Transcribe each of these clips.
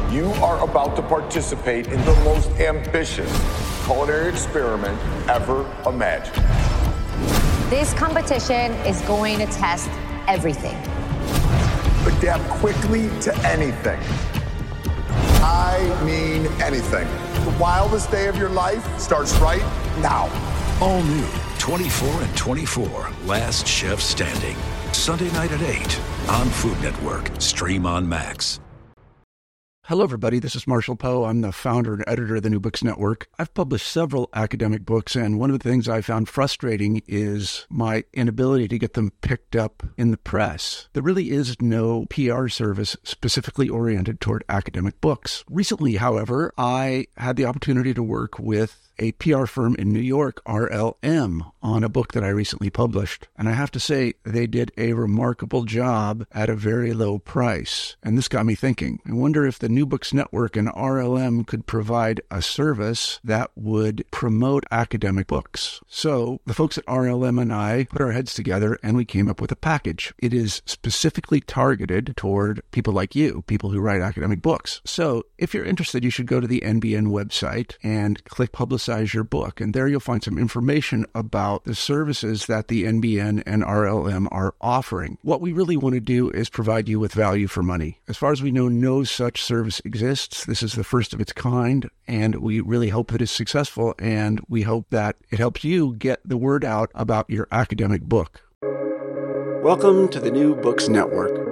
You are about to participate in the most ambitious culinary experiment ever imagined. This competition is going to test everything. Adapt quickly to anything. I mean anything. The wildest day of your life starts right now. All new 24 and 24, Last Chef Standing. Sunday night at 8 on Food Network. Stream on Max. Hello, everybody. This is Marshall Poe. I'm the founder and editor of the New Books Network. I've published several academic books, and one of the things I found frustrating is my inability to get them picked up in the press. There really is no PR service specifically oriented toward academic books. Recently, however, I had the opportunity to work with a PR firm in New York, RLM, on a book that I recently published. And I have to say, they did a remarkable job at a very low price. And this got me thinking. I wonder if the New Books Network and RLM could provide a service that would promote academic books. So the folks at RLM and I put our heads together and we came up with a package. It is specifically targeted toward people like you, people who write academic books. So if you're interested, you should go to the NBN website and click Publicize Your Book. And there you'll find some information about the services that the NBN and RLM are offering. What we really want to do is provide you with value for money. As far as we know, no such service exists. This is the first of its kind, and we really hope that it's successful, and we hope that it helps you get the word out about your academic book. Welcome to the New Books Network.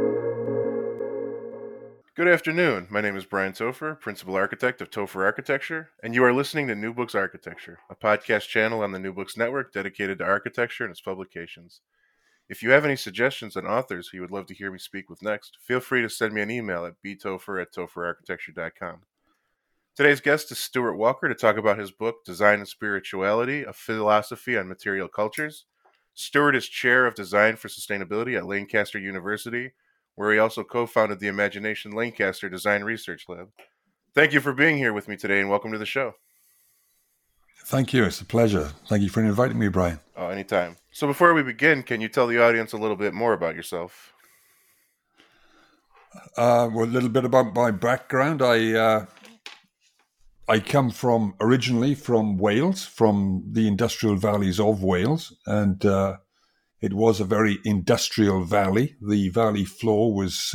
Good afternoon. My name is Brian Topher, Principal Architect of Topher Architecture, and you are listening to New Books Architecture, a podcast channel on the New Books Network dedicated to architecture and its publications. If you have any suggestions on authors who you would love to hear me speak with next, feel free to send me an email at btopher@topherarchitecture.com. Today's guest is Stuart Walker to talk about his book, Design and Spirituality, A Philosophy on Material Cultures. Stuart is Chair of Design for Sustainability at Lancaster University, where he also co-founded the Imagination Lancaster Design Research Lab. Thank you for being here with me today, and welcome to the show. Thank you. It's a pleasure. Thank you for inviting me, Brian. Oh, anytime. So before we begin, can you tell the audience a little bit more about yourself? Well, a little bit about my background. I come originally from Wales, from the industrial valleys of Wales, and it was a very industrial valley. The valley floor was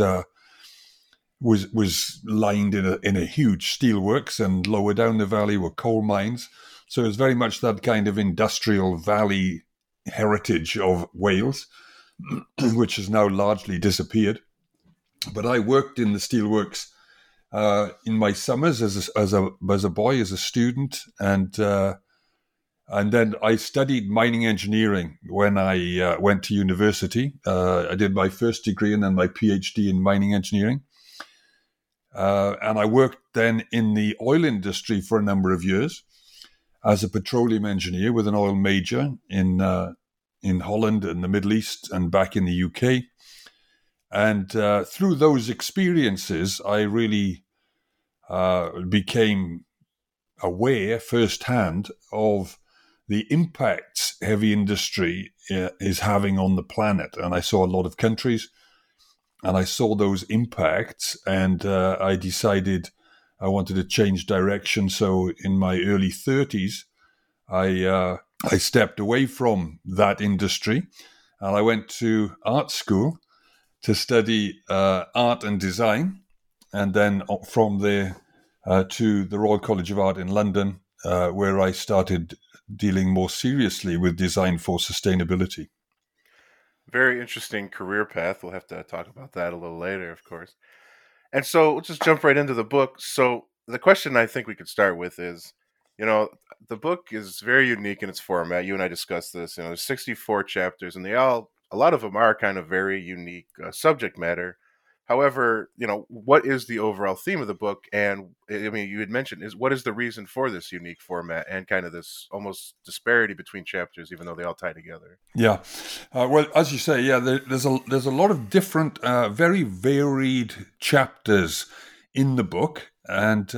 lined in a huge steelworks, and lower down the valley were coal mines. So it was very much that kind of industrial valley heritage of Wales, which has now largely disappeared. But I worked in the steelworks in my summers as a boy, as a student, and then I studied mining engineering when I went to university. I did my first degree and then my PhD in mining engineering. And I worked then in the oil industry for a number of years as a petroleum engineer with an oil major in Holland and the Middle East and back in the UK. And through those experiences, I really became aware firsthand of the impacts heavy industry is having on the planet. And I saw a lot of countries, and I saw those impacts, and I decided I wanted to change direction. So in my early 30s, I stepped away from that industry, and I went to art school to study art and design, and then from there to the Royal College of Art in London, where I started dealing more seriously with design for sustainability. Very interesting career path. We'll have to talk about that a little later, of course. And so we'll just jump right into the book. So the question I think we could start with is, the book is very unique in its format. You and I discussed this. There's 64 chapters, and a lot of them are kind of very unique subject matter. However, what is the overall theme of the book? And I mean, you had mentioned what is the reason for this unique format and kind of this almost disparity between chapters, even though they all tie together? Yeah. Well, as you say, there's a lot of different, very varied chapters in the book. And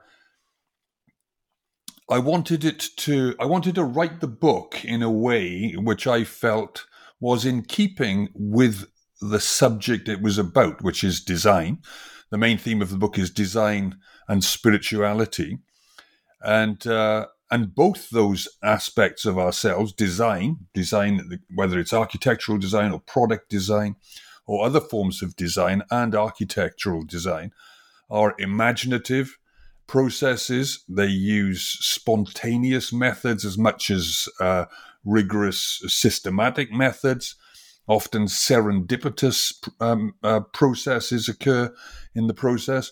I wanted to write the book in a way which I felt was in keeping with the subject it was about, which is design. the main theme of the book is design and spirituality. And both those aspects of ourselves, design, whether it's architectural design or product design or other forms of design and architectural design, are imaginative processes. They use spontaneous methods as much as rigorous systematic methods. Often serendipitous processes occur in the process.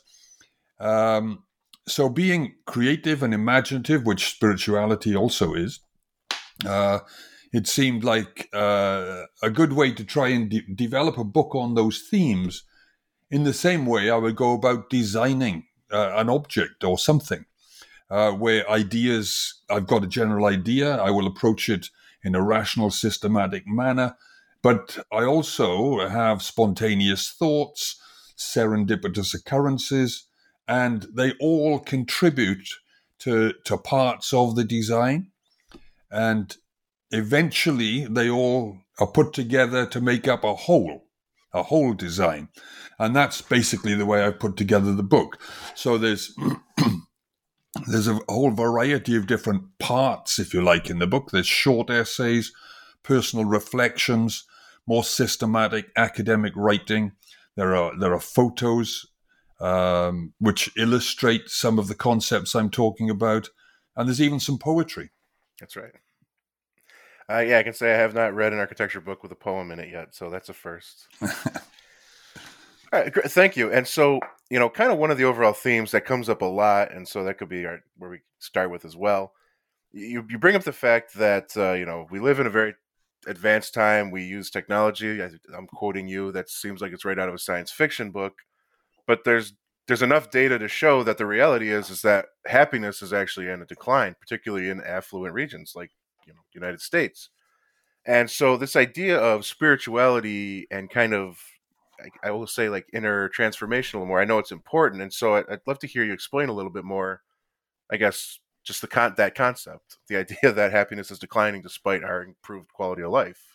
So being creative and imaginative, which spirituality also is, it seemed like a good way to try and develop a book on those themes. In the same way, I would go about designing an object or something, where I've got a general idea, I will approach it in a rational, systematic manner, but I also have spontaneous thoughts, serendipitous occurrences, and they all contribute to parts of the design. And eventually, they all are put together to make up a whole design. And that's basically the way I put together the book. So there's a whole variety of different parts, if you like, in the book. There's short essays, personal reflections, more systematic academic writing. There are photos which illustrate some of the concepts I'm talking about. And there's even some poetry. That's right. Yeah, I can say I have not read an architecture book with a poem in it yet, so that's a first. All right, thank you. And so, kind of one of the overall themes that comes up a lot, and so that could be where we start with as well. You bring up the fact that, we live in a very advanced time. We use technology. I'm quoting you. That seems like it's right out of a science fiction book. But there's enough data to show that the reality is that happiness is actually in a decline, particularly in affluent regions like the United States. And so this idea of spirituality and kind of, I will say, like inner transformational more, I know it's important. And so I'd love to hear you explain a little bit more, I guess, just that concept, the idea that happiness is declining despite our improved quality of life.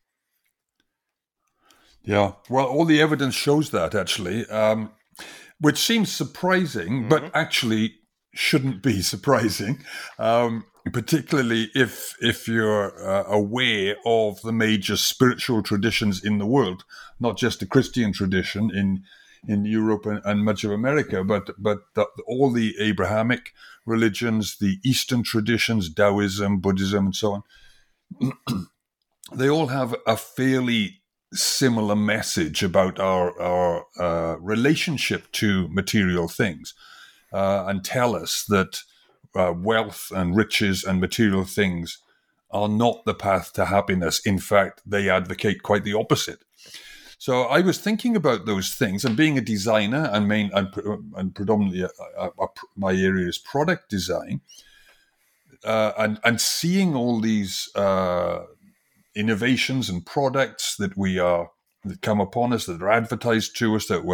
Yeah, well, all the evidence shows that, actually, which seems surprising, but actually shouldn't be surprising, particularly if you're aware of the major spiritual traditions in the world, not just the Christian tradition in Europe and much of America, but all the Abrahamic religions, the Eastern traditions, Taoism, Buddhism, and so on. They all have a fairly similar message about our relationship to material things, and tell us that wealth and riches and material things are not the path to happiness. In fact, they advocate quite the opposite. So I was thinking about those things, and being a designer and predominantly my area is product design, and seeing all these innovations and products that come upon us, that are advertised to us, that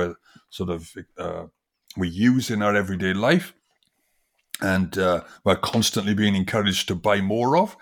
we use in our everyday life, and we're constantly being encouraged to buy more of,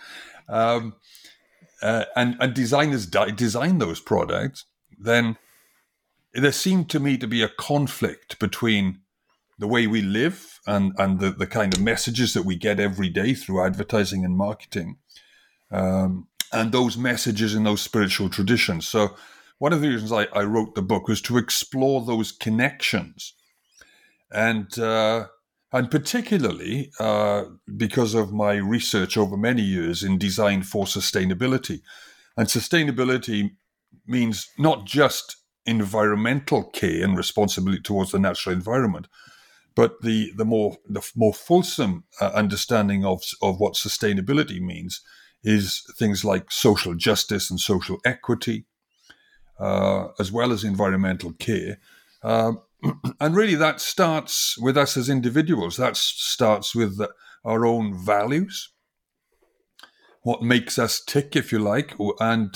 and designers design those products. Then there seemed to me to be a conflict between the way we live and the kind of messages that we get every day through advertising and marketing, and those messages in those spiritual traditions. So one of the reasons I wrote the book was to explore those connections, and particularly because of my research over many years in design for sustainability. And sustainability means not just environmental care and responsibility towards the natural environment, but the more fulsome understanding of what sustainability means is things like social justice and social equity, as well as environmental care. And really that starts with us as individuals. That starts with our own values, what makes us tick, if you like, and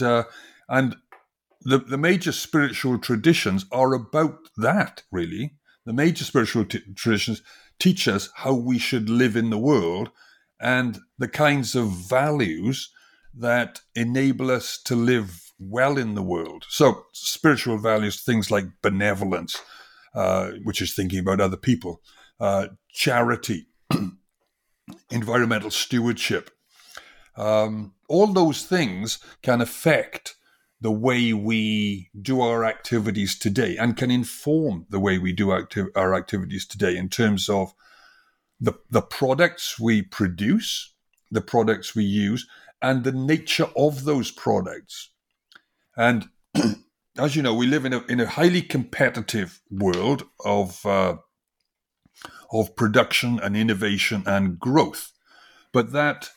the major spiritual traditions are about that, really. The major spiritual traditions teach us how we should live in the world and the kinds of values that enable us to live well in the world. So spiritual values, things like benevolence, which is thinking about other people, charity, environmental stewardship. All those things can affect the way we do our activities today and can inform the way we do our activities today in terms of the products we produce, the products we use, and the nature of those products. And as you know, we live in a highly competitive world of production and innovation and growth. But that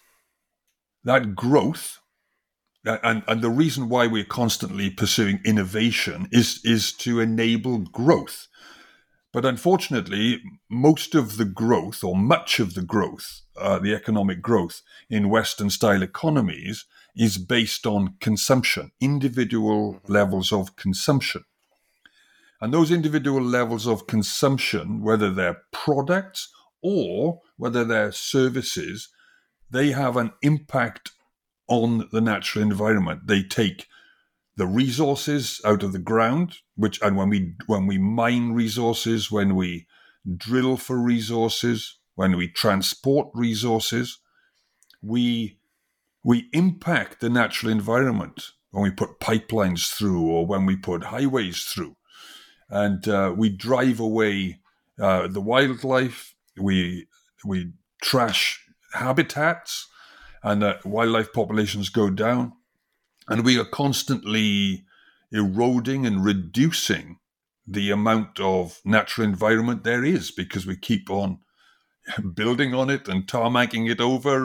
growth, and the reason why we're constantly pursuing innovation is to enable growth. But unfortunately, most of the growth, or much of the growth, the economic growth in Western-style economies is based on consumption, individual levels of consumption. And those individual levels of consumption, whether they're products or whether they're services, they have an impact on the natural environment. They take the resources out of the ground, and when we mine resources, when we drill for resources, when we transport resources, we impact the natural environment when we put pipelines through or when we put highways through. And we drive away the wildlife, we trash habitats, and wildlife populations go down. And we are constantly eroding and reducing the amount of natural environment there is because we keep on building on it and tarmacking it over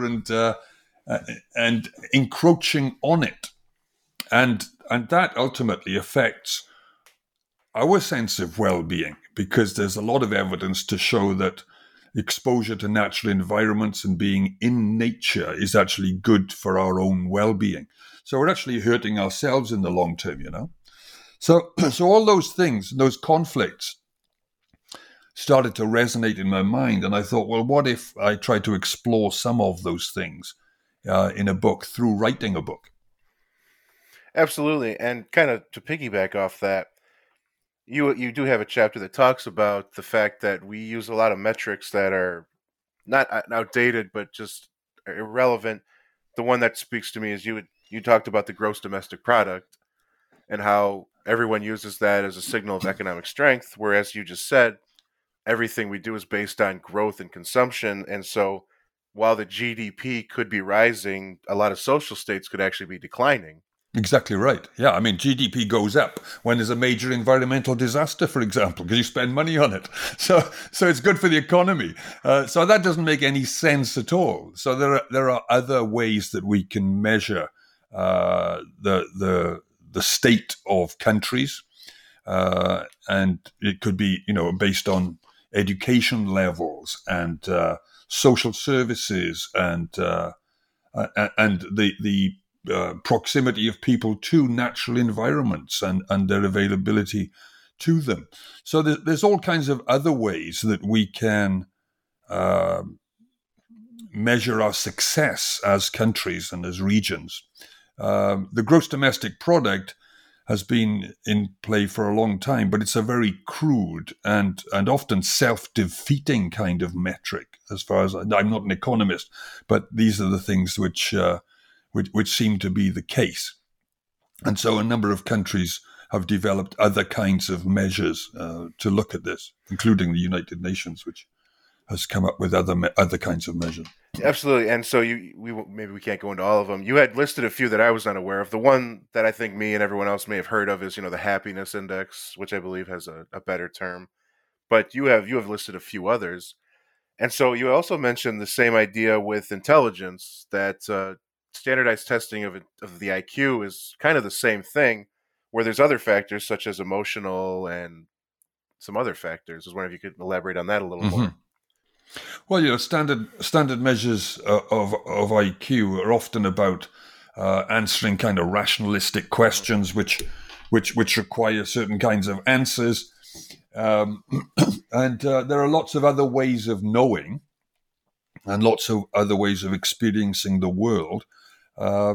and encroaching on it. And that ultimately affects our sense of well-being, because there's a lot of evidence to show that exposure to natural environments and being in nature is actually good for our own well-being. So we're actually hurting ourselves in the long term, you know. So all those things, those conflicts started to resonate in my mind. And I thought, well, what if I tried to explore some of those things in a book through writing a book? Absolutely. And kind of to piggyback off that, you do have a chapter that talks about the fact that we use a lot of metrics that are not outdated, but just irrelevant. The one that speaks to me is you talked about the gross domestic product and how everyone uses that as a signal of economic strength, whereas you just said everything we do is based on growth and consumption. And so while the GDP could be rising, a lot of social states could actually be declining. Exactly right. Yeah, I mean, GDP goes up when there's a major environmental disaster, for example, because you spend money on it. So it's good for the economy. So that doesn't make any sense at all. So there are other ways that we can measure the state of countries, and it could be, you know, based on education levels and social services and the proximity of people to natural environments and their availability to them. So there's all kinds of other ways that we can measure our success as countries and as regions. The gross domestic product has been in play for a long time, but it's a very crude and often self-defeating kind of metric. As far as I'm not an economist, but these are the things which seem to be the case. And so a number of countries have developed other kinds of measures to look at this, including the United Nations, which has come up with other kinds of measures. Absolutely. And so maybe we can't go into all of them. You had listed a few that I was unaware of. The one that I think me and everyone else may have heard of is, the happiness index, which I believe has a better term. But you have listed a few others. And so you also mentioned the same idea with intelligence, that standardized testing of the IQ is kind of the same thing, where there's other factors such as emotional and some other factors. I was wondering if you could elaborate on that a little more. Well, standard measures of IQ are often about answering kind of rationalistic questions, which require certain kinds of answers, and there are lots of other ways of knowing, and lots of other ways of experiencing the world,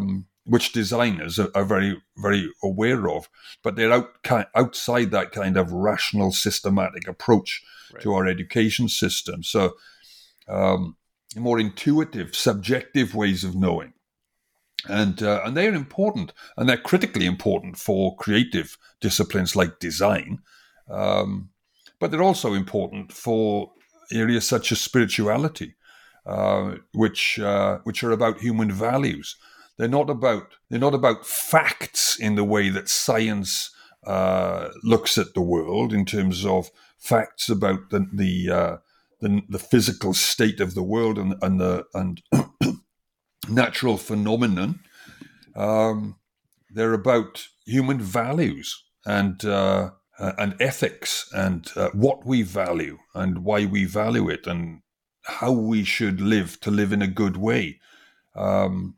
which designers are very, very aware of, but they're outside that kind of rational, systematic approach to our education system. So more intuitive, subjective ways of knowing. And they're important, and they're critically important for creative disciplines like design. But they're also important for areas such as spirituality, which are about human values. They're not about facts in the way that science looks at the world, in terms of facts about the physical state of the world and natural phenomenon. They're about human values and ethics, and what we value and why we value it, and how we should live to live in a good way. Our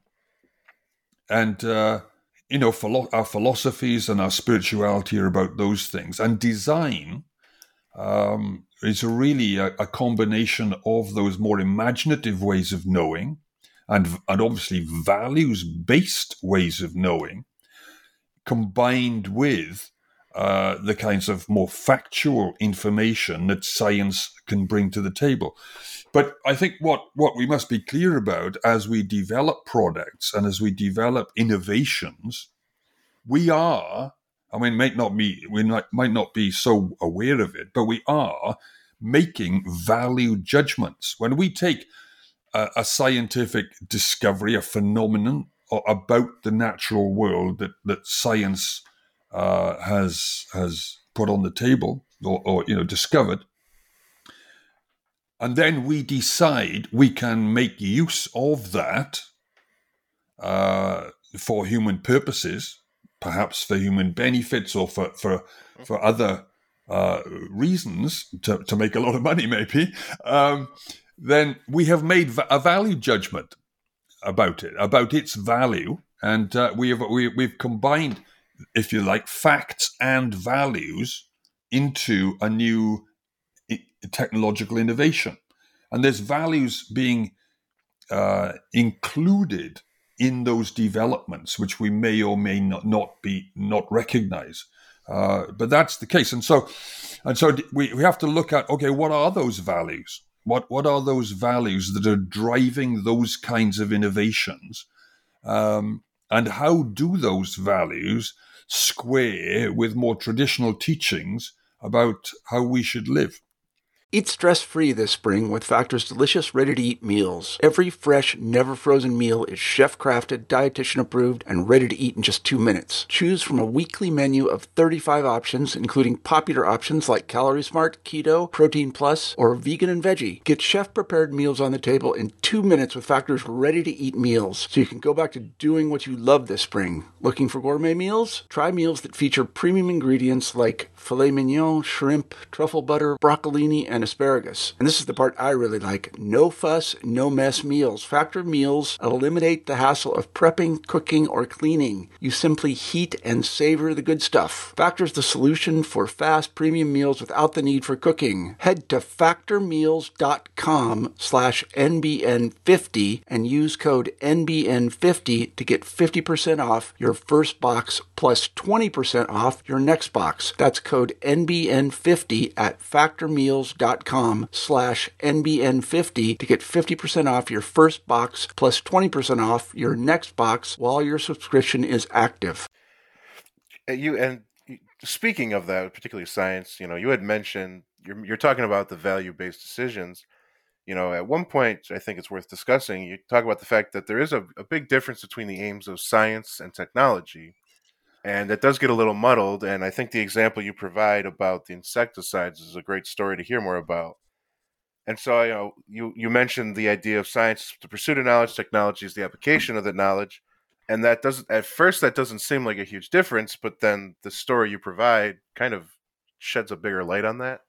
philosophies and our spirituality are about those things. And design is really a combination of those more imaginative ways of knowing and obviously values-based ways of knowing, combined with the kinds of more factual information that science can bring to the table. But I think what we must be clear about as we develop products and as we develop innovations, we might not be so aware of it, but we are making value judgments. When we take a scientific discovery, a phenomenon about the natural world that science has put on the table or discovered, and then we decide we can make use of that for human purposes, perhaps for human benefits or for other reasons, to make a lot of money maybe, then we have made a value judgment about it, about its value, and we've combined, if you like, facts and values into a new technological innovation. And there's values being included in those developments, which we may or may not recognize. But that's the case. And so we have to look at, okay, what are those values? What are those values that are driving those kinds of innovations? And how do those values square with more traditional teachings about how we should live? Eat stress-free this spring with Factor's delicious, ready-to-eat meals. Every fresh, never-frozen meal is chef-crafted, dietitian-approved, and ready to eat in just 2 minutes. Choose from a weekly menu of 35 options, including popular options like Calorie Smart, Keto, Protein Plus, or Vegan and Veggie. Get chef-prepared meals on the table in 2 minutes with Factor's ready-to-eat meals, so you can go back to doing what you love this spring. Looking for gourmet meals? Try meals that feature premium ingredients like filet mignon, shrimp, truffle butter, broccolini, and asparagus. And this is the part I really like. No fuss, no mess meals. Factor meals eliminate the hassle of prepping, cooking, or cleaning. You simply heat and savor the good stuff. Factor's the solution for fast premium meals without the need for cooking. Head to factormeals.com/NBN50 and use code NBN50 to get 50% off your first box plus 20% off your next box. That's code NBN50 at factormeals.com/NBN50 to get 50% off your first box plus 20% off your next box while your subscription is active. Speaking of that, particularly science, you had mentioned you're talking about the value-based decisions. At one point, I think it's worth discussing. You talk about the fact that there is a big difference between the aims of science and technology. And it does get a little muddled, and I think the example you provide about the insecticides is a great story to hear more about. And so, you mentioned the idea of science, the pursuit of knowledge, technology is the application of that knowledge, and that doesn't seem like a huge difference, but then the story you provide kind of sheds a bigger light on that.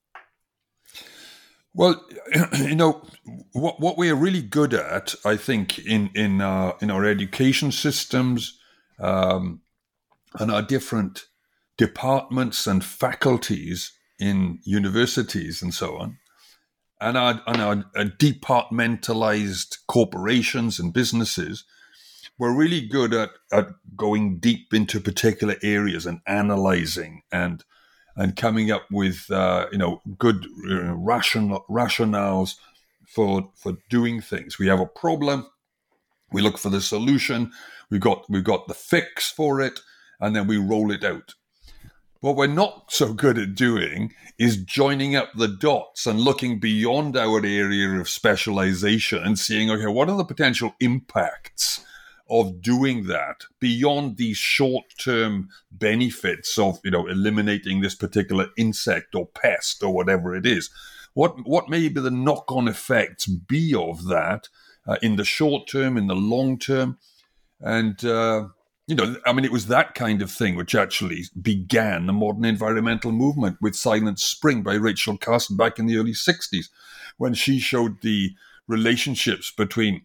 Well, what we are really good at, I think, in our education systems, and our different departments and faculties in universities and so on, and our departmentalized corporations and businesses, we're really good at going deep into particular areas and analyzing and coming up with good rationales for doing things. We have a problem, we look for the solution, we've got the fix for it, and then we roll it out. What we're not so good at doing is joining up the dots and looking beyond our area of specialization and seeing, okay, what are the potential impacts of doing that beyond these short-term benefits of, eliminating this particular insect or pest or whatever it is. What may be the knock-on effects be of that in the short term, in the long term? And, it was that kind of thing which actually began the modern environmental movement with Silent Spring by Rachel Carson back in the early 60s, when she showed the relationships between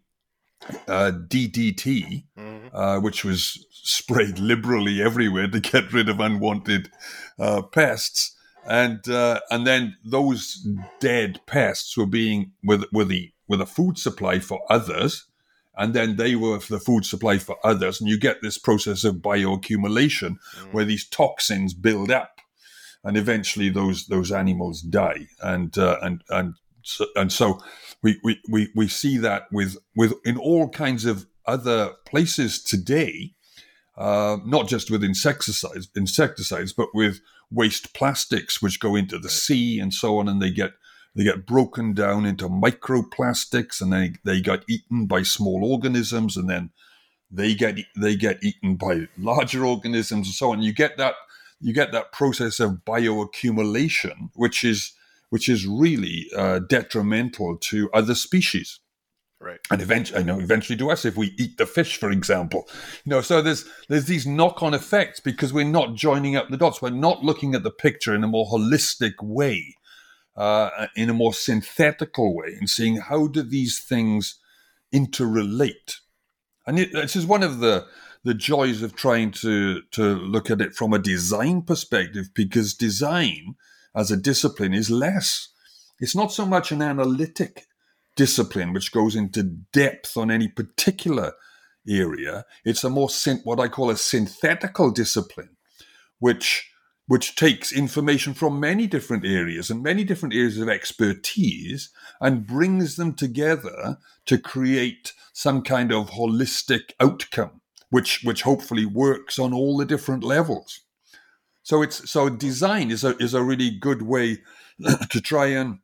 DDT, which was sprayed liberally everywhere to get rid of unwanted pests, and then those dead pests were being with a food supply for others, and then they were for the food supply for others, and you get this process of bioaccumulation where these toxins build up, and eventually those animals die, and so we see that with in all kinds of other places today, not just with insecticides, but with waste plastics which go into the sea and so on, and they get broken down into microplastics, and they get eaten by small organisms, and then they get eaten by larger organisms and so on. You get that process of bioaccumulation, which is really detrimental to other species. Right. And eventually to us, if we eat the fish, for example. So there's these knock-on effects because we're not joining up the dots. We're not looking at the picture in a more holistic way, in a more synthetical way, and seeing how do these things interrelate. And this is one of the joys of trying to look at it from a design perspective, because design as a discipline is less. It's not so much an analytic discipline which goes into depth on any particular area. It's a more what I call a synthetical discipline, which takes information from many different areas and many different areas of expertise and brings them together to create some kind of holistic outcome, which hopefully works on all the different levels. So design is a really good way to try and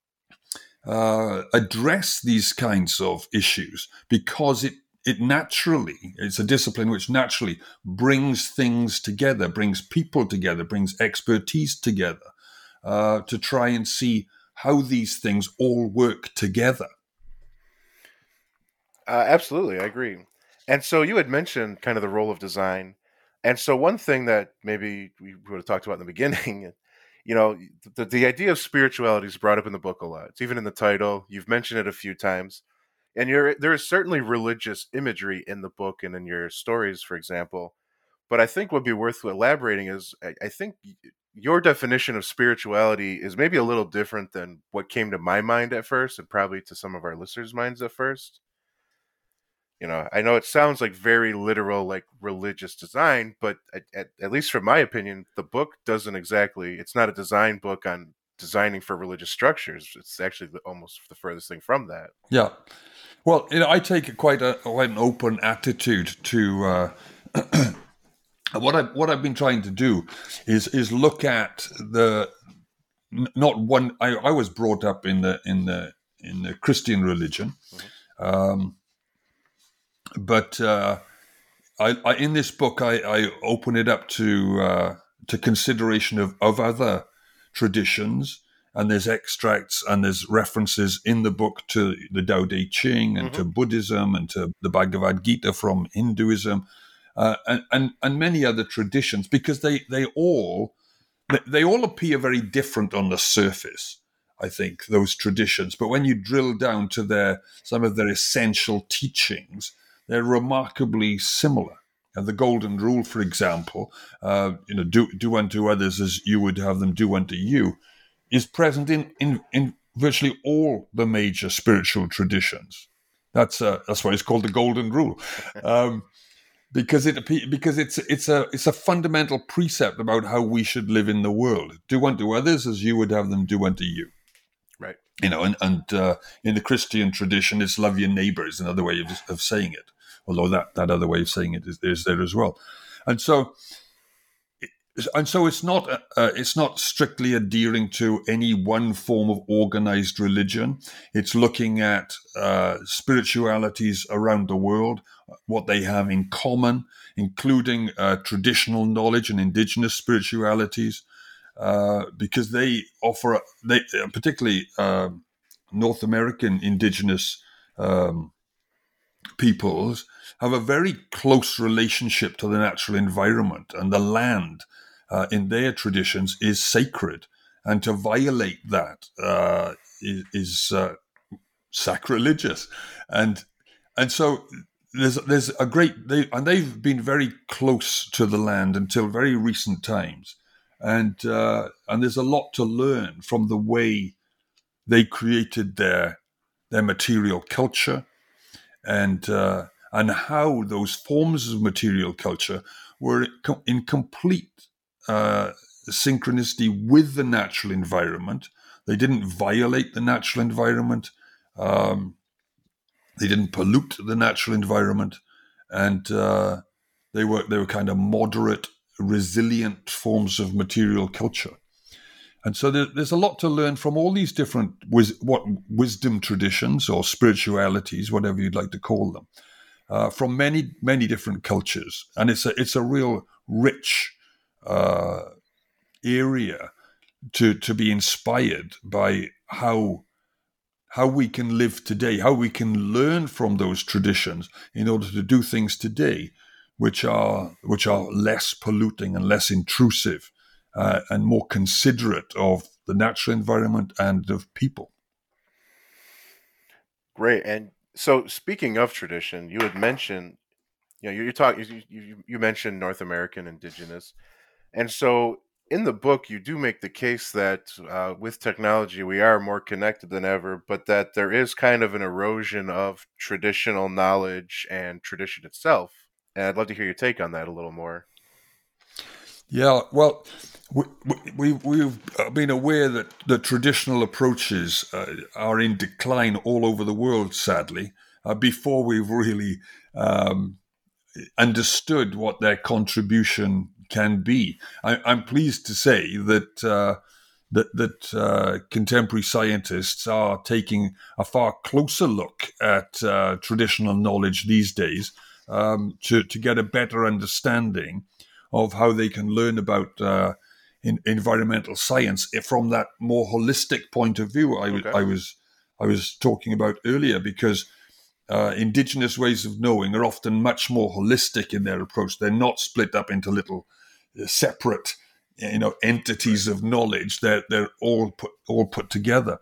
address these kinds of issues, because it's a discipline which naturally brings things together, brings people together, brings expertise together, to try and see how these things all work together. Absolutely, I agree. And so you had mentioned kind of the role of design. And so one thing that maybe we would have talked about in the beginning, the idea of spirituality is brought up in the book a lot. It's even in the title. You've mentioned it a few times. And there is certainly religious imagery in the book and in your stories, for example. But I think what would be worth elaborating is I think your definition of spirituality is maybe a little different than what came to my mind at first, and probably to some of our listeners' minds at first. I know it sounds like very literal, like religious design, but at least from my opinion, the book it's not a design book on designing for religious structures. It's actually almost the furthest thing from that. Yeah. Well, I take quite an open attitude to what I've been trying to do is look at not one. I was brought up in the Christian religion. Mm-hmm. But I in this book, I open it up to consideration of other traditions, and there's extracts and there's references in the book to the Tao Te Ching and to Buddhism and to the Bhagavad Gita from Hinduism, and many other traditions, because they all appear very different on the surface, I think, those traditions. But when you drill down to some of their essential teachings, they're remarkably similar. And the Golden Rule, for example, do unto others as you would have them do unto you, is present in virtually all the major spiritual traditions. That's why it's called the Golden Rule, because it's a fundamental precept about how we should live in the world. Do unto others as you would have them do unto you. Right. You know, and in the Christian tradition, it's love your neighbor is another way of saying it. Although that other way of saying it is there as well, and so it's not strictly adhering to any one form of organized religion. It's looking at spiritualities around the world, what they have in common, including traditional knowledge and indigenous spiritualities, because they offer, particularly North American indigenous peoples, have a very close relationship to the natural environment, and the land in their traditions is sacred, and to violate that is sacrilegious, and so there's a great they've been very close to the land until very recent times, and there's a lot to learn from the way they created their material culture, and how those forms of material culture were in complete synchronicity with the natural environment. They didn't violate the natural environment. They didn't pollute the natural environment, and they were kind of moderate, resilient forms of material culture. And so there's a lot to learn from all these different wisdom traditions or spiritualities, whatever you'd like to call them, from many, many different cultures. And it's a real rich area to be inspired by how we can live today, how we can learn from those traditions in order to do things today which are less polluting and less intrusive. And more considerate of the natural environment and of people. Great. And so, speaking of tradition, you had mentioned, you mentioned North American indigenous, and so in the book you do make the case that with technology we are more connected than ever, but that there is kind of an erosion of traditional knowledge and tradition itself. And I'd love to hear your take on that a little more. Yeah, well, we've been aware that the traditional approaches are in decline all over the world, sadly, before we've really understood what their contribution can be. I'm pleased to say that contemporary scientists are taking a far closer look at traditional knowledge these days to get a better understanding of how they can learn about environmental science from that more holistic point of view I was talking about earlier, because indigenous ways of knowing are often much more holistic in their approach. They're not split up into little separate, entities of knowledge. They're all put together.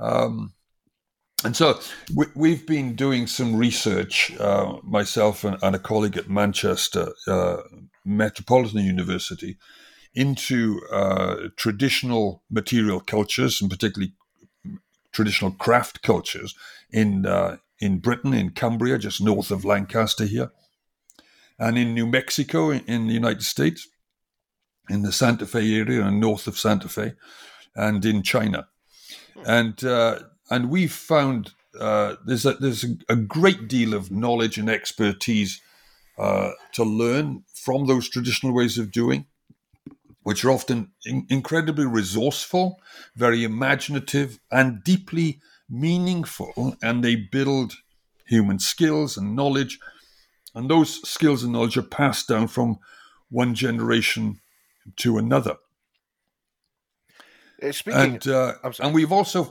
And so we've been doing some research, myself and a colleague at Manchester Metropolitan University, into traditional material cultures, and particularly traditional craft cultures in Britain, in Cumbria, just north of Lancaster here, and in New Mexico in the United States, in the Santa Fe area and north of Santa Fe, and in China. And we've found there's a great deal of knowledge and expertise to learn from those traditional ways of doing, which are often incredibly resourceful, very imaginative, and deeply meaningful, and they build human skills and knowledge, and those skills and knowledge are passed down from one generation to another. And we've also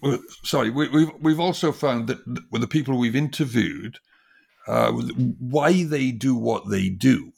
found that with the people we've interviewed, why they do what they do,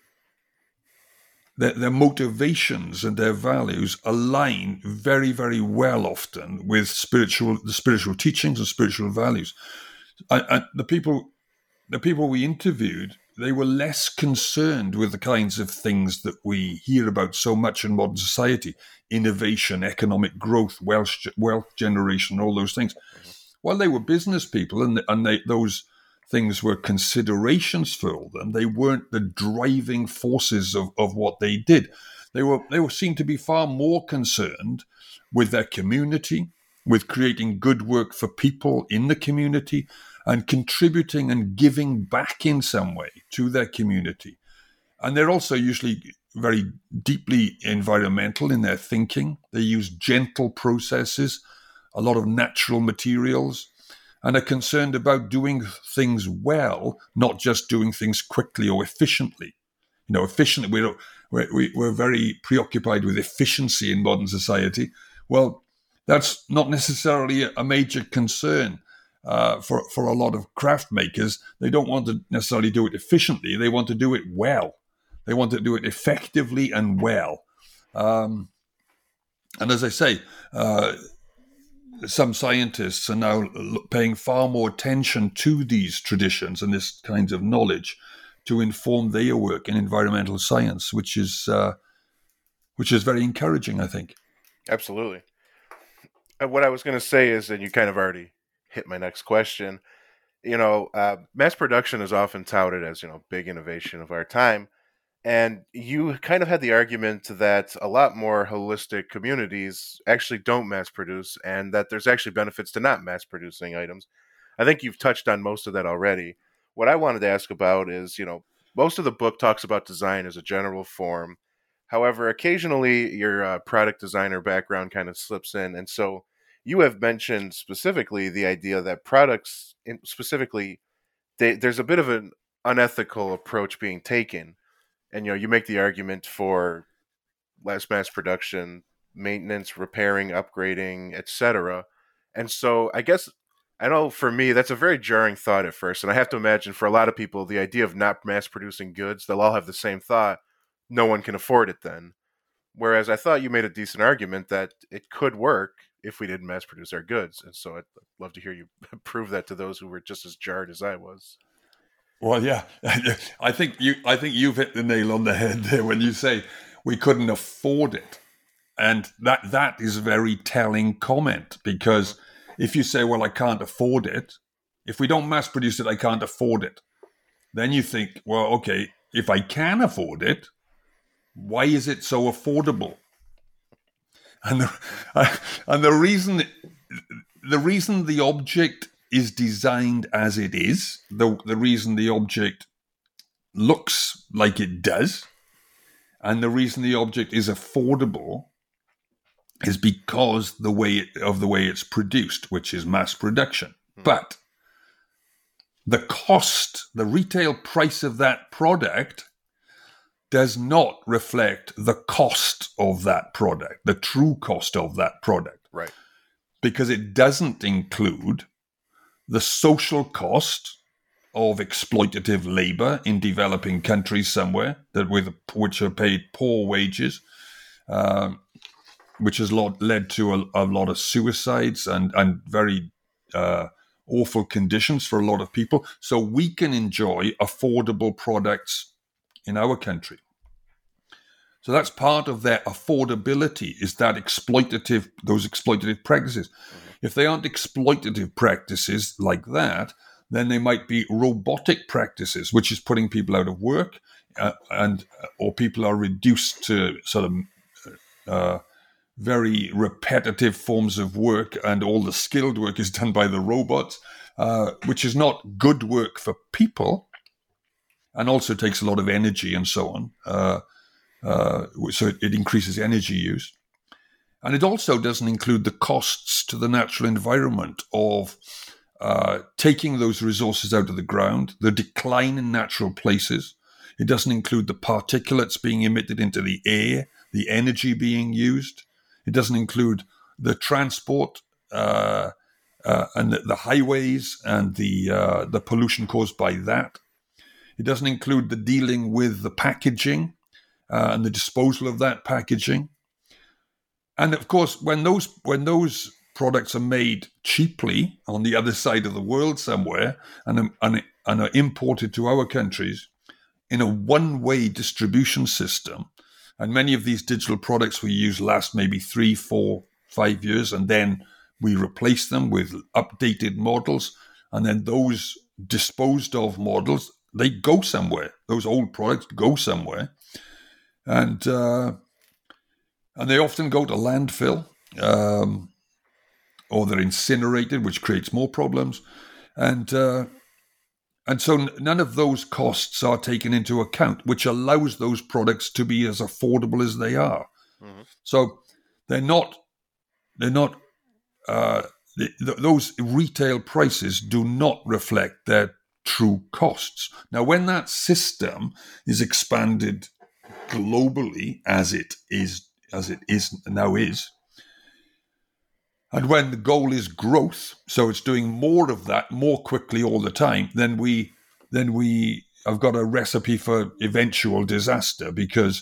their motivations and their values align very, very well often with the spiritual teachings and spiritual values. And the people we interviewed, they were less concerned with the kinds of things that we hear about so much in modern society: innovation, economic growth, wealth generation, all those things. while they were business people and those things were considerations for them, they weren't the driving forces of what they did. They seemed to be far more concerned with their community, with creating good work for people in the community, and contributing and giving back in some way to their community. And they're also usually very deeply environmental in their thinking. They use gentle processes, a lot of natural materials, and are concerned about doing things well, not just doing things quickly or efficiently. Efficiently, we're very preoccupied with efficiency in modern society. Well, that's not necessarily a major concern for a lot of craft makers. They don't want to necessarily do it efficiently. They want to do it well. They want to do it effectively and well. And as I say, some scientists are now paying far more attention to these traditions and this kind of knowledge to inform their work in environmental science, which is very encouraging, I think. Absolutely. What I was going to say is, and you kind of already hit my next question, mass production is often touted as, big innovation of our time. And you kind of had the argument that a lot more holistic communities actually don't mass produce, and that there's actually benefits to not mass producing items. I think you've touched on most of that already. What I wanted to ask about is, most of the book talks about design as a general form. However, occasionally your product designer background kind of slips in. And so you have mentioned specifically the idea that products, specifically, there's a bit of an unethical approach being taken. And, you make the argument for less mass production, maintenance, repairing, upgrading, etc. And so I guess, I know for me, that's a very jarring thought at first. And I have to imagine for a lot of people, the idea of not mass producing goods, they'll all have the same thought. No one can afford it then. Whereas I thought you made a decent argument that it could work if we didn't mass produce our goods. And so I'd love to hear you prove that to those who were just as jarred as I was. Well, yeah, I think you've hit the nail on the head there when you say we couldn't afford it. And that is a very telling comment, because if you say, well, I can't afford it, if we don't mass produce it, I can't afford it. Then you think, well, okay, if I can afford it, why is it so affordable? And the reason the object is designed as it is, the reason the object looks like it does, and the reason the object is affordable is because the way it's produced, which is mass production. But the cost, the retail price of that product does not reflect the cost of that product, the true cost of that product. Right. Because it doesn't include the social cost of exploitative labor in developing countries somewhere which are paid poor wages, which has led to a lot of suicides and very awful conditions for a lot of people. So we can enjoy affordable products in our country. So that's part of their affordability, is that those exploitative practices. If they aren't exploitative practices like that, then they might be robotic practices, which is putting people out of work, or people are reduced to sort of very repetitive forms of work, and all the skilled work is done by the robots, which is not good work for people, and also takes a lot of energy and so on. So it increases energy use. And it also doesn't include the costs to the natural environment of taking those resources out of the ground, the decline in natural places. It doesn't include the particulates being emitted into the air, the energy being used. It doesn't include the transport and the highways and the pollution caused by that. It doesn't include the dealing with the packaging and the disposal of that packaging. And of course, when those products are made cheaply on the other side of the world somewhere and are imported to our countries in a one-way distribution system, and many of these digital products we use last maybe 3, 4, 5 years and then we replace them with updated models, and then those disposed of models, they go somewhere. Those old products go somewhere, and they often go to landfill, or they're incinerated, which creates more problems, and so none of those costs are taken into account, which allows those products to be as affordable as they are. Mm-hmm. So those retail prices do not reflect their true costs. Now, when that system is expanded globally, as it now is, and when the goal is growth, so it's doing more of that more quickly all the time, then we have got a recipe for eventual disaster, because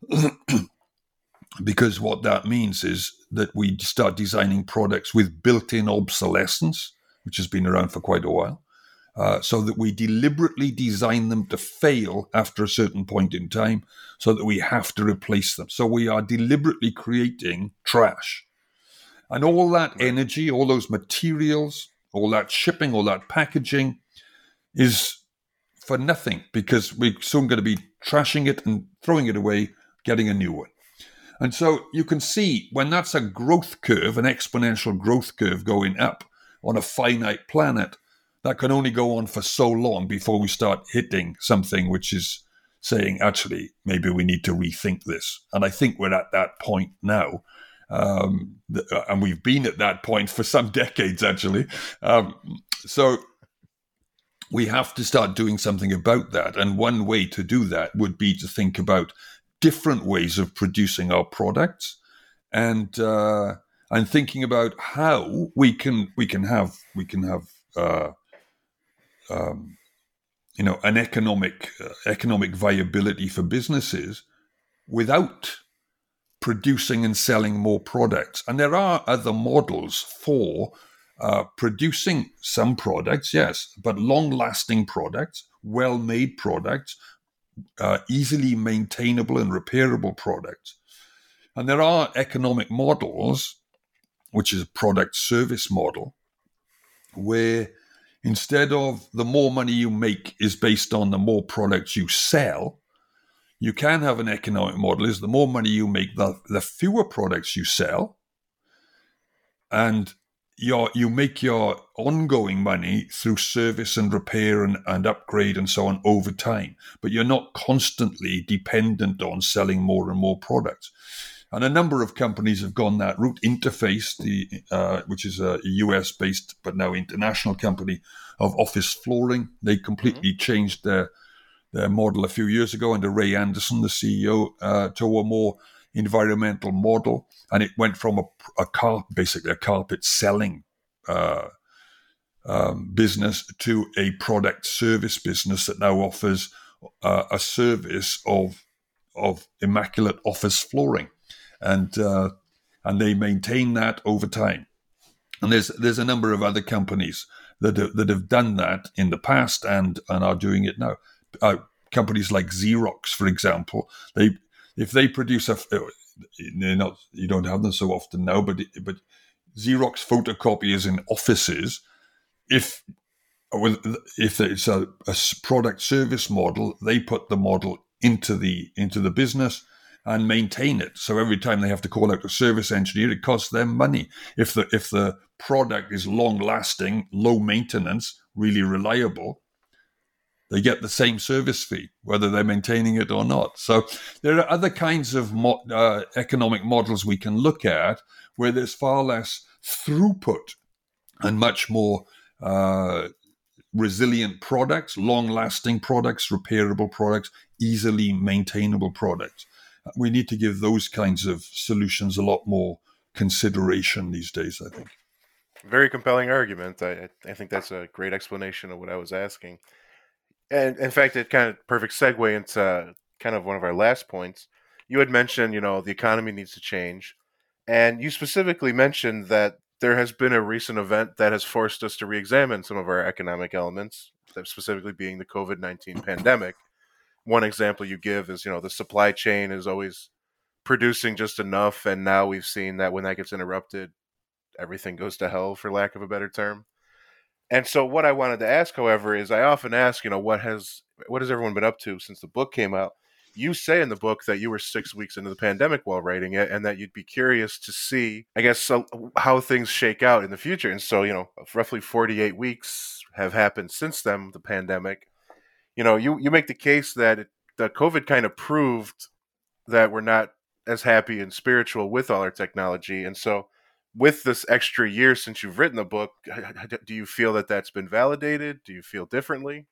what that means is that we start designing products with built-in obsolescence, which has been around for quite a while, so that we deliberately design them to fail after a certain point in time, so that we have to replace them. So we are deliberately creating trash. And all that energy, all those materials, all that shipping, all that packaging is for nothing, because we're soon going to be trashing it and throwing it away, getting a new one. And so you can see when that's a growth curve, an exponential growth curve going up on a finite planet, that can only go on for so long before we start hitting something which is saying, actually, maybe we need to rethink this. And I think we're at that point now. And we've been at that point for some decades, actually. So we have to start doing something about that. And one way to do that would be to think about different ways of producing our products, and thinking about how we can have an economic viability for businesses without producing and selling more products. And there are other models for producing some products, yes, but long-lasting products, well-made products, easily maintainable and repairable products. And there are economic models, which is a product service model, where instead of the more money you make is based on the more products you sell, you can have an economic model is the more money you make, the fewer products you sell, and you make your ongoing money through service and repair and upgrade and so on over time. But you're not constantly dependent on selling more and more products. And a number of companies have gone that route. Interface, which is a US-based but now international company of office flooring, they completely changed their model a few years ago under Ray Anderson, the CEO, to a more environmental model, and it went from a carpet selling business to a product service business that now offers a service of immaculate office flooring, and they maintain that over time. And there's a number of other companies that have done that in the past and are doing it now. Companies like Xerox, for example, if they produce you don't have them so often now, but Xerox photocopiers in offices, if it's a product service model, they put the model into the business and maintain it. So every time they have to call out a service engineer, it costs them money. If the product is long lasting, low maintenance, really reliable, they get the same service fee, whether they're maintaining it or not. So there are other kinds of economic models we can look at where there's far less throughput and much more resilient products, long-lasting products, repairable products, easily maintainable products. We need to give those kinds of solutions a lot more consideration these days, I think. Very compelling argument. I think that's a great explanation of what I was asking. And in fact, it kind of perfect segue into kind of one of our last points. You had mentioned, the economy needs to change. And you specifically mentioned that there has been a recent event that has forced us to re-examine some of our economic elements, specifically being the COVID-19 pandemic. One example you give is, the supply chain is always producing just enough. And now we've seen that when that gets interrupted, everything goes to hell, for lack of a better term. And so what I wanted to ask, however, is I often ask, what has everyone been up to since the book came out? You say in the book that you were 6 weeks into the pandemic while writing it, and that you'd be curious to see, I guess, how things shake out in the future. And so, roughly 48 weeks have happened since then, the pandemic. You make the case that the COVID kind of proved that we're not as happy and spiritual with all our technology. And so with this extra year since you've written the book, do you feel that that's been validated? Do you feel differently?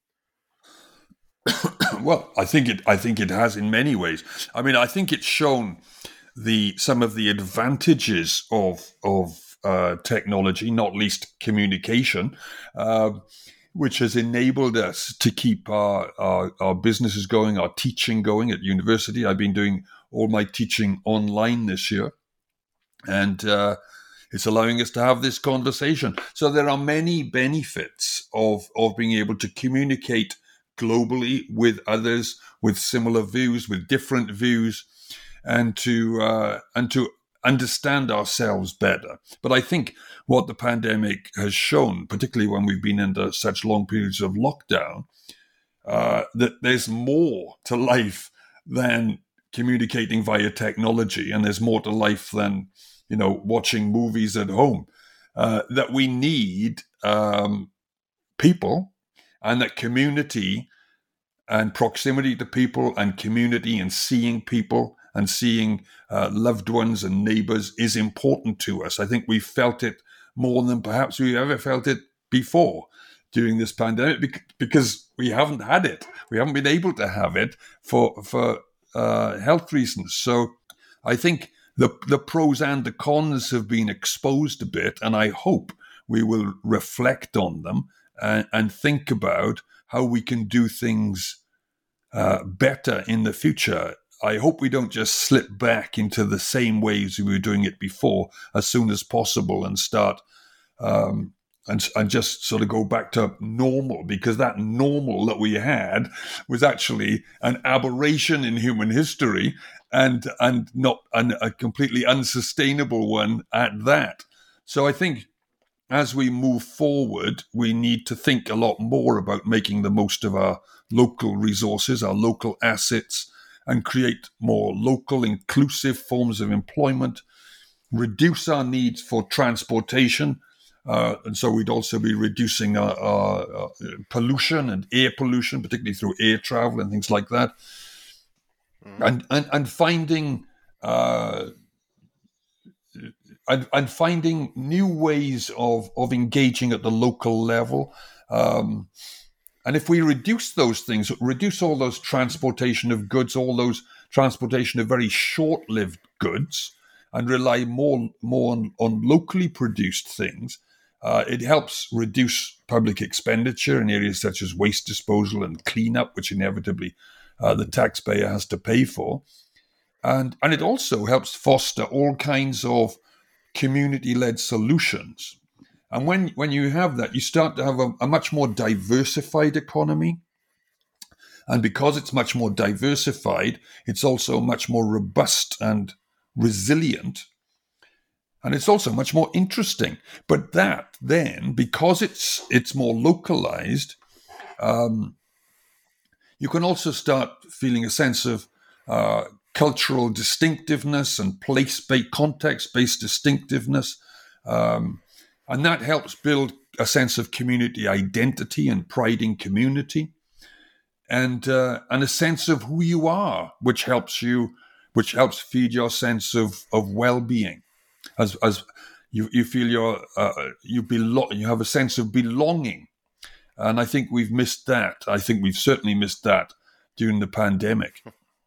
Well, I think it has in many ways. I mean, I think it's shown some of the advantages of technology, not least communication, which has enabled us to keep our businesses going, our teaching going at university. I've been doing all my teaching online this year, and it's allowing us to have this conversation. So there are many benefits of being able to communicate globally with others, with similar views, with different views, and to understand ourselves better. But I think what the pandemic has shown, particularly when we've been under such long periods of lockdown, that there's more to life than communicating via technology, and there's more to life than watching movies at home. That we need people, and that community and proximity to people and community and seeing people and seeing loved ones and neighbors is important to us. I think we felt it more than perhaps we ever felt it before during this pandemic, because we haven't had it. We haven't been able to have it for health reasons. So I think the pros and the cons have been exposed a bit, and I hope we will reflect on them and think about how we can do things better in the future. I hope we don't just slip back into the same ways we were doing it before as soon as possible and start and just sort of go back to normal, because that normal that we had was actually an aberration in human history and not a completely unsustainable one at that. So I think as we move forward, we need to think a lot more about making the most of our local resources, our local assets, and create more local, inclusive forms of employment, reduce our needs for transportation, and so we'd also be reducing our pollution and air pollution, particularly through air travel and things like that, and finding and finding new ways of engaging at the local level. And if we reduce those things, reduce all those transportation of goods, all those transportation of very short-lived goods, and rely more on locally produced things, it helps reduce public expenditure in areas such as waste disposal and cleanup, which inevitably the taxpayer has to pay for. And it also helps foster all kinds of community-led solutions. And when you have that, you start to have a much more diversified economy. And because it's much more diversified, it's also much more robust and resilient. And it's also much more interesting. But that then, because it's more localized, you can also start feeling a sense of cultural distinctiveness and place-based, context-based distinctiveness. And that helps build a sense of community identity and pride in community, and a sense of who you are, which helps feed your sense of well-being, as you feel you have a sense of belonging, and I think we've missed that. I think we've certainly missed that during the pandemic.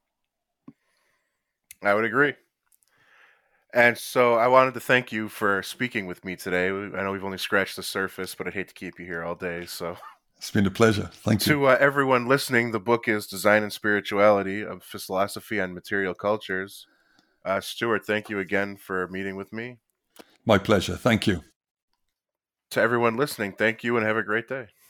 I would agree. And so I wanted to thank you for speaking with me today. I know we've only scratched the surface, but I'd hate to keep you here all day. So it's been a pleasure. Thank you. To everyone listening, the book is Design and Spirituality, a Philosophy on Material Cultures. Stuart, thank you again for meeting with me. My pleasure. Thank you. To everyone listening, thank you and have a great day.